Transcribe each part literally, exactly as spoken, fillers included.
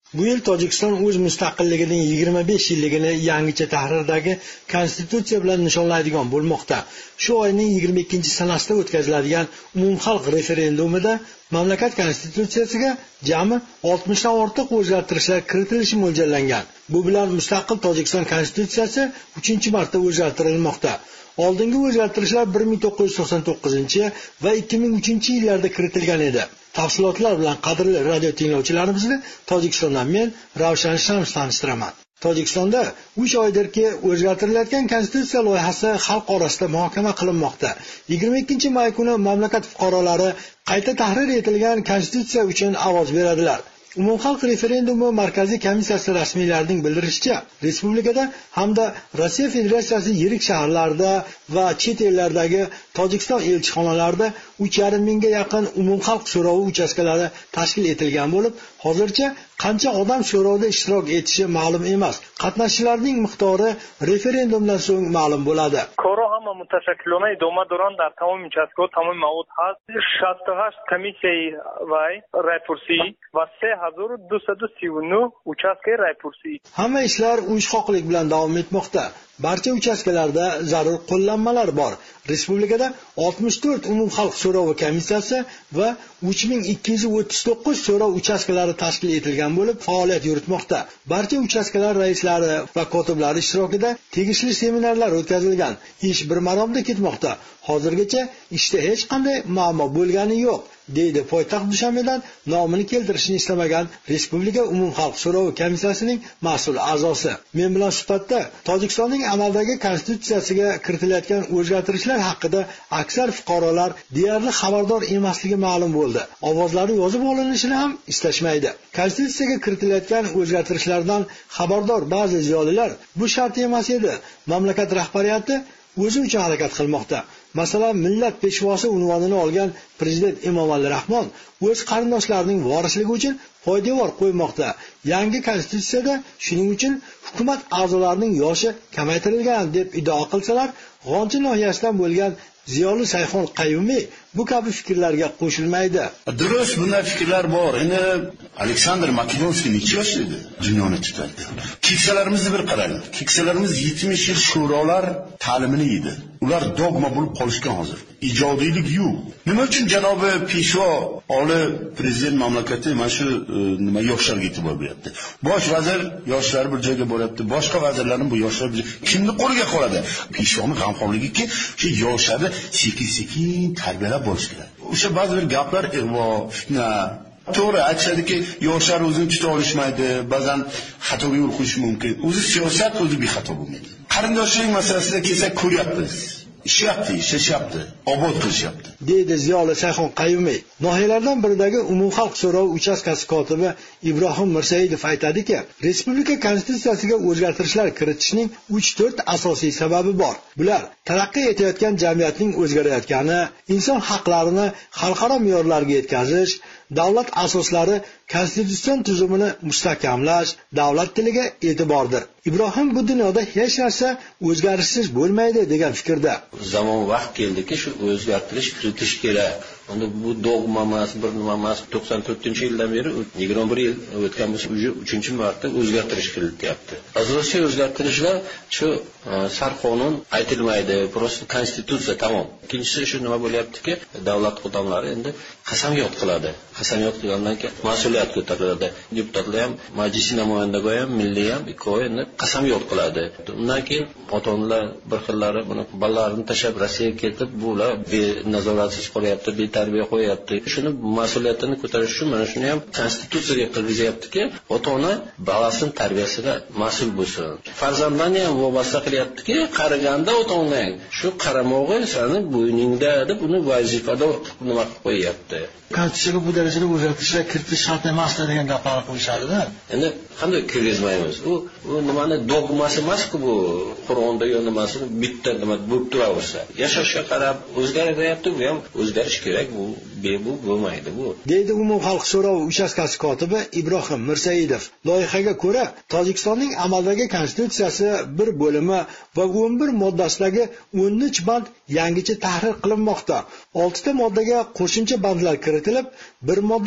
Bu yil Tojikiston o'z mustaqilligining yigirma besh yilligini yangicha tahrirdagi konstitutsiya bilan nishonlaydigan bo'lmoqda. Shu oyning yigirma ikkinchi sanasida o'tkaziladigan umumxalq referendumida mamlakat konstitutsiyasiga jami oltmishdan ortiq o'zgartirishlar kiritilishi mo'ljallangan. Bu bilan mustaqil Tojikiston konstitutsiyasi uchinchi marta o'zgartirilmoqda. Oldingi o'zgartirishlar bir ming to'qqiz yuz to'qson to'qqizinchi va ikki ming uchinchi yillarda kiritilgan edi. Tafsilotlar bilan qadrli radio tinglovchilarimizni Tojikistondan men Ravshan Shams tanishtiraman. Tojikistonda uch oydirki o'zgartirilayotgan konstitutsiya loyihasi xalq orasida muhokama qilinmoqda. yigirma ikkinchi may kuni mamlakat fuqarolari qayta tahrir etilgan konstitutsiya uchun ovoz beradilar. Umumxalq referendumi markaziy komissiyasi rasmiylarining bildirishicha, respublikada hamda Rossiya Federatsiyasi yirik shaharlarida va chet ellardagi Tojikiston elchixonalarida uch yarim mingga yaqin umumxalq so'rovi uchastkalari tashkil etilgan bo'lib, hozircha qancha odam so'rovda ishtirok etishi ma'lum emas. Qatnashchilarning miqdori referendumdan so'ng ma'lum bo'ladi. کارها متشکلانه ادامه دارند در تمام участк‌ها تمام مواد هست. شصت و هشت کمیسیه وای رایپورسی و سه هزار و دویست و سی و نه участка raypursi. Hamma ishlar uyushqoqlik bilan davom etmoqda. Barcha uchastkalarda zarur qo'llanmalar bor. Respublikada oltmish to'rt umumxalq so'rovi komissiyasi va uch ming ikki yuz o'ttiz to'qqiz so'rov uchastkalari tashkil etilgan bo'lib, faoliyat yuritmoqda. Barcha uchastkalar raislari va kotiblari ishtirokida tegishli seminarlar o'tkazilgan. Ish bir maromda ketmoqda. Hozirgacha ishda hech qanday muammo bo'lgani yo'q, deydi poytaxt Dushanbedan nomini keltirishni istamagan Respublika umumxalq so'rovi komissiyasining mas'ul a'zosi. Men bilan suhbatda Tojikistonning amaldagi konstitutsiyasiga kiritilayotgan o'zgartirishlar haqida aksar fuqarolar deyarli xabardor emasligi ma'lum bo'ldi. Ovozlari yozib olinishini ham istashmaydi. Konstitutsiyaga kiritilayotgan o'zgartirishlardan xabardor ba'zi ziyolilar bu shart emas edi. Mamlakat rahbariyati o'zi uchun harakat qilmoqda. Masalan, millat peshvosi unvonini olgan prezident Emomali Rahmon o'z qarindoshlarining vorisligi uchun poydevor qo'ymoqda. Yangi konstitutsiyada shuning uchun hukumat a'zolarining yoshi kamaytirilgan deb iddao qilsalar, G'onchi noyasidan bo'lgan Ziyoli Sayxon Qayumiy bu kabi fikrlarga qo'shilmaydi. Durust, bunday fikrlar bor. Endi Aleksandr Makedonskiy necha yoshda edi? Dunyoni tutardi. Keksalarimizni bir qarang. Keksalarimiz yetmish yil sho'rolar ta'limini yedi. Ular dogma bo'lib qolishgan hozir. Ijodiylik yo'q. Nima uchun janobi Peshvo oli prezident mamlakati mana shu nima yoshlarga e'tibor beryapti? Bosh vazir yoshlar bir joyga boryapti. Boshqa vazirlarning bu yoshlar kimni qo'liga qoladi? Peshvoning g'amxo'rligiki shu yoshlarni sekin-sekin tarbiyalab bo'lish kerak. O'sha ba'zi bir gaplar ig'vo, fitna. To'g'ri, aytishadiki, yoshlar o'zini tuta olishmaydi, ba'zan xatoga yo'l qo'yishi mumkin. O'zi siyosat o'zi bexato bo'lmaydi. Qarindoshlik masalasida kelsak, ko'ryapmiz. Ishyapti, ishlashyapti, obod qilishyapti, deydi Ziyoli Sayxon Qayumiy. Nohiyalardan biridagi umumxalq so'rovi uchastkasi kotibi Ibrohim Mirsaidov aytadiki, respublika konstitutsiyasiga o'zgartirishlar kiritishning uch to'rt asosiy sababi bor. Bular taraqqiy etayotgan jamiyatning o'zgarayotgani, inson haqlarini xalqaro me'yorlarga yetkazish, davlat asoslari konstitutsion tuzumini mustahkamlash, davlat tiliga e'tibordir. Ibrohim bu dunyoda hech narsa o'zgarishsiz bo'lmaydi degan fikrda. Zamon vaqt keldiki, shu o'zgartirish kiritish kerak. Unda bu dogma emas, bir nima emas. to'qson to'rtinchi yildan beri yigirma bir yil o'tgan bo'lsa, uchinchi marta o'zgartirish kirilyapti. Asosiy o'zgartirishlar shu sarqonun aytilmaydi, prosta konstitutsiya tamom. Ikkinchisi shu nima bo'lyaptiki, davlat xodimlari endi qasamyod qiladi. Qasamyod qilgandan keyin mas'uliyat ko'tariladi. Deputatlar ham, majlis namoyandaga ham, milliy ham ikkovi endi qasamyod qiladi. Undan keyin ota-onalar bir xillari buni bolalarini tashlab Rossiyaga ketib, bular nazoratsiz qolyapti, tarbiya qo'yapti. Shuni mas'uliyatini ko'tarish uchun mana shuni ham konstitutsiyaga kirgizyaptiki, ota-ona bolasining tarbiyasiga mas'ul bo'lsin. Farzandlarni ham vobasta qilyaptiki, qaraganda ota-onang shu qaramog'i seni bo'yningda deb uni vazifada nima qilib qo'yapti. Konstitutsiyaga bu darajada o'zgartirishlar kiritish shart emas degan gaplarni qo'yishadi-da. Endi qanday kirgizmaymiz? U u nimani dogmasi emas-ku bu. Qur'onda yo nimasini bitta nima bo'lib turaversa, yashashga qarab o'zgaryapti, bu ham o'zgarish kerak, bu bebu bo'lmaydi bu. Deydi umumxalq so'rovi uchastkasi kotibi Ibrohim Mirsaidov. Loyihaga ko'ra, Tojikistonning amaldagi konstitutsiyasi bir bo'limi va o'n bir moddasidagi o'n uch band yangicha tahrir qilinmoqda. olti ta moddaga qo'shimcha bandlar kiritilib, bir moddadan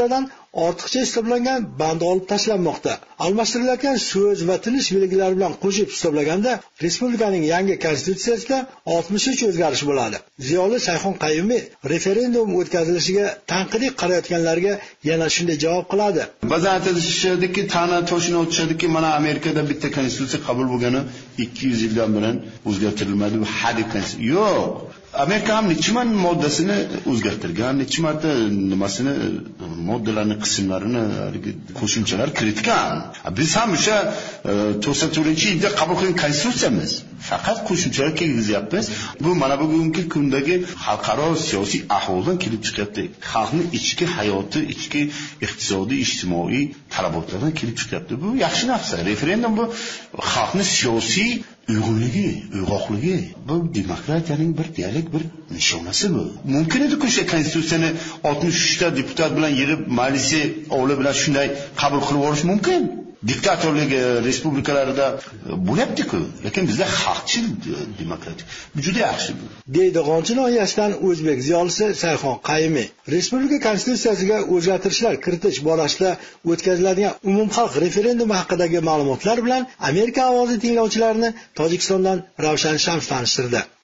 ortiqcha hisoblangan band olib tashlanmoqda. Almashtirilayotgan so'z va tinish belgilari bilan qo'shib hisoblaganda respublikaning yangi konstitutsiyasida oltmish uch o'zgarish bo'ladi. Ziyoli Sayxon Qayumiy referendum o'tkazilishiga tanqidiy qarayotganlarga yana shunday javob qiladi. Ba'zan aytishadiki, ta'na toshini o'tishadiki, mana Amerikada bitta konstitutsiya qabul bo'lgani ikki yuz yildan buyon o'zgartirilmadi. Bu hadid konstitutsiya. Yo'q. Amerika ham necha moddasini o'zgartirgan, necha marta nimasini, moddalarni, qismlarini, qo'shimchalar kiritgan. Biz ham o'sha to'qson to'rtinchi yilda qabul qilgan konstitutsiyamiz faqat qo'shimchalar kirgizyapmiz. Bu mana bugungi kundagi xalqaro siyosiy ahvoldan kelib chiqyapti. Xalqning ichki hayoti, ichki iqtisodiy, ijtimoiy talabotlardan kelib chiqyapti. Bu yaxshi narsa. Referendum bu xalqning siyosiy uyg'unligi, uyg'oqligi, bu demokratiyaning bir deylik bir nishonasi bu. Mumkin edi-ku o'sha konstitutsiyani oltmish uch ta deputat bilan yig'ib majlisi ovli bilan shunday qabul qilib olish mumkin. Diktatorlik respublikalarida bo'lyapti-ku, lekin bizda xalqchil demokratik. Bu juda yaxshi bu. Deydi G'onchi noyasidan o'zbek ziyolisi Sayxon Qayumiy. Respublika konstitutsiyasiga o'zgartirishlar kiritish borasida o'tkaziladigan umumxalq referendumi haqidagi ma'lumotlar bilan Amerika ovozi tinglovchilarini Tojikistondan Ravshan Shams tanishtirdi.